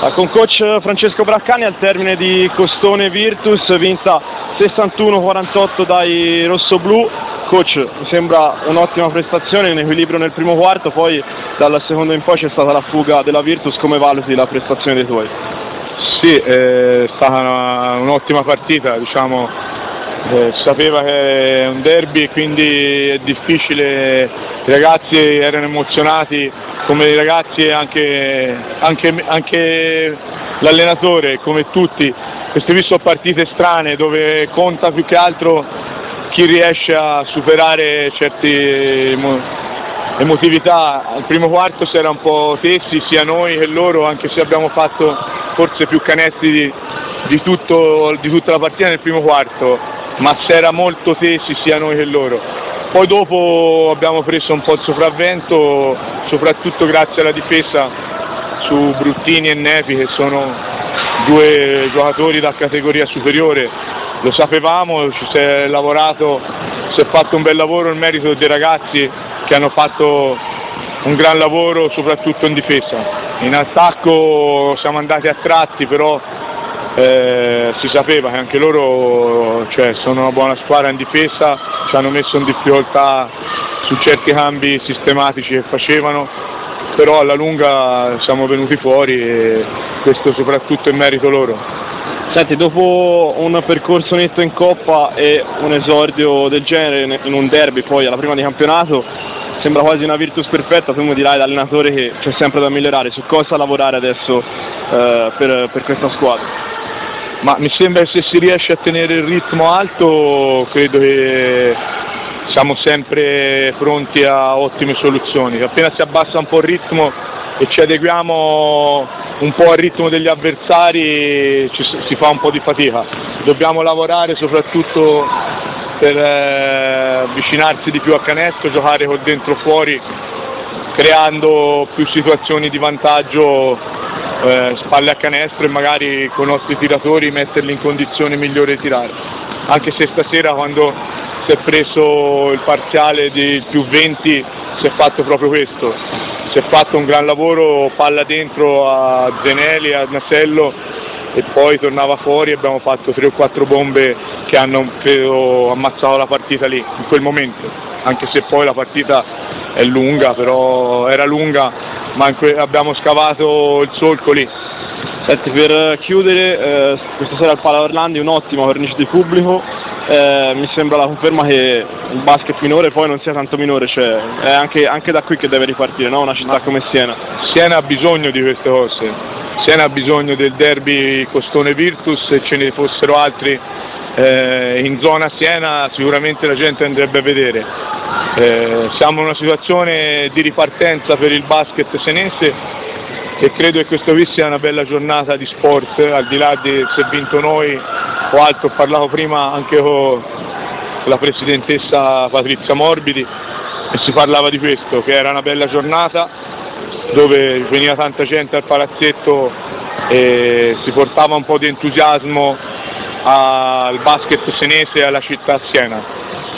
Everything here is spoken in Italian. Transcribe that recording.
Con coach Francesco Braccani al termine di Costone Virtus, vinta 61-48 dai rossoblù. Coach, mi sembra un'ottima prestazione, un equilibrio nel primo quarto, poi dal secondo in poi c'è stata la fuga della Virtus. Come valuti la prestazione dei tuoi? Sì, è stata un'ottima partita, diciamo, si sapeva che è un derby, quindi è difficile, i ragazzi erano emozionati come i ragazzi e anche l'allenatore, come tutti. Queste qui sono partite strane dove conta più che altro chi riesce a superare certe emotività. Al primo quarto si era un po' tesi sia noi che loro, anche se abbiamo fatto forse più canestri di tutta la partita nel primo quarto, ma si era molto tesi sia noi che loro. Poi dopo abbiamo preso un po' il sopravvento, soprattutto grazie alla difesa su Bruttini e Nepi, che sono due giocatori da categoria superiore. Lo sapevamo, ci si è lavorato, si è fatto un bel lavoro, il merito dei ragazzi che hanno fatto un gran lavoro soprattutto in difesa. In attacco siamo andati a tratti, però si sapeva che anche loro sono una buona squadra in difesa, ci hanno messo in difficoltà su certi cambi sistematici che facevano, però alla lunga siamo venuti fuori e questo soprattutto è merito loro. Senti, dopo un percorso netto in Coppa e un esordio del genere in un derby poi alla prima di campionato, sembra quasi una Virtus perfetta. Tu mi dirai da allenatore che c'è sempre da migliorare. Su cosa lavorare adesso per questa squadra? Ma mi sembra che se si riesce a tenere il ritmo alto, credo che siamo sempre pronti a ottime soluzioni. Appena si abbassa un po' il ritmo e ci adeguiamo un po' al ritmo degli avversari, si fa un po' di fatica. Dobbiamo lavorare soprattutto per avvicinarsi di più a canestro, giocare col dentro fuori, creando più situazioni di vantaggio, spalle a canestro, e magari con i nostri tiratori metterli in condizione migliore di tirare. Anche se stasera, quando si è preso il parziale di più 20, si è fatto proprio questo, si è fatto un gran lavoro palla dentro a Zeneli, a Nasello, e poi tornava fuori e abbiamo fatto 3 o 4 bombe che hanno, credo, ammazzato la partita lì, in quel momento, anche se poi la partita è lunga, però era lunga, ma abbiamo scavato il solco lì. Senti, per chiudere, questa sera al Pala Orlandi un'ottima cornice di pubblico, mi sembra la conferma che il basket minore poi non sia tanto minore, cioè è anche da qui che deve ripartire, no? Una città come Siena. Siena ha bisogno di queste cose, Siena ha bisogno del derby Costone Virtus, se ce ne fossero altri in zona Siena sicuramente la gente andrebbe a vedere. Siamo in una situazione di ripartenza per il basket senese e credo che questo qui sia una bella giornata di sport, al di là di se vinto noi o altro. Ho parlato prima anche con la presidentessa Patrizia Morbidi e si parlava di questo, che era una bella giornata dove veniva tanta gente al palazzetto e si portava un po' di entusiasmo al basket senese e alla città Siena.